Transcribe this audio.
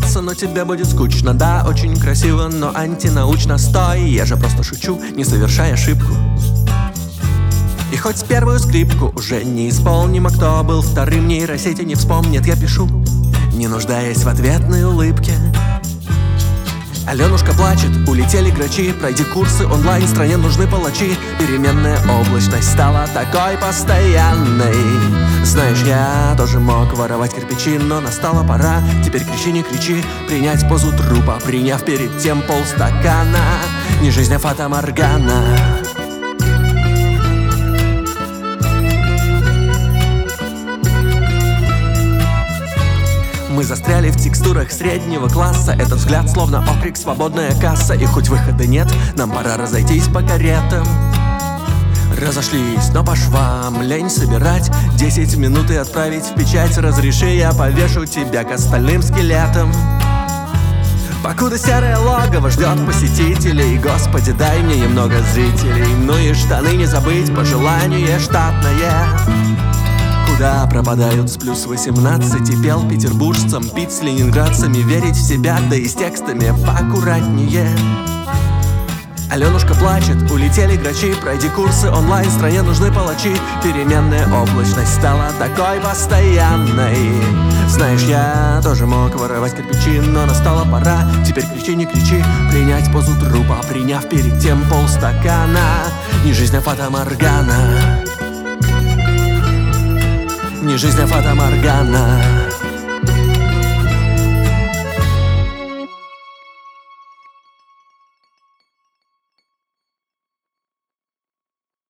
учиться, но тебе будет скучно. Да, очень красиво, но антинаучно. Стой, я же просто шучу, не совершай ошибку. И хоть первую скрипку уже не исполним, а кто был вторым, нейросети не вспомнит. Я пишу, не нуждаясь в ответной улыбке. Аленушка плачет, улетели грачи. Пройди курсы онлайн, стране нужны палачи. Переменная облачность стала такой постоянной. Знаешь, я тоже мог воровать кирпичи, но настала пора. Теперь кричи, не кричи, принять позу трупа, приняв перед тем полстакана. Не жизнь, а фата-моргана. Мы застряли в текстурах среднего класса. Этот взгляд словно окрик «свободная касса». И хоть выхода нет, нам пора разойтись по каретам. Разошлись, но по швам лень собирать 10 минут и отправить в печать. Разреши, я повешу тебя к остальным скелетам. Покуда серое логово ждет посетителей, Господи, дай мне немного зрителей. Ну и штаны не забыть, пожелание штатное. Куда пропадают с плюс 18? Пел петербуржцам, пить с ленинградцами, верить в себя, да и с текстами поаккуратнее. Аленушка плачет, улетели грачи. Пройди курсы онлайн, стране нужны палачи. Переменная облачность стала такой постоянной. Знаешь, я тоже мог воровать кирпичи, но настала пора. Теперь кричи, не кричи, принять позу трупа, приняв перед тем полстакана. Не жизнь, а фата-моргана. Не жизнь, а фата-моргана.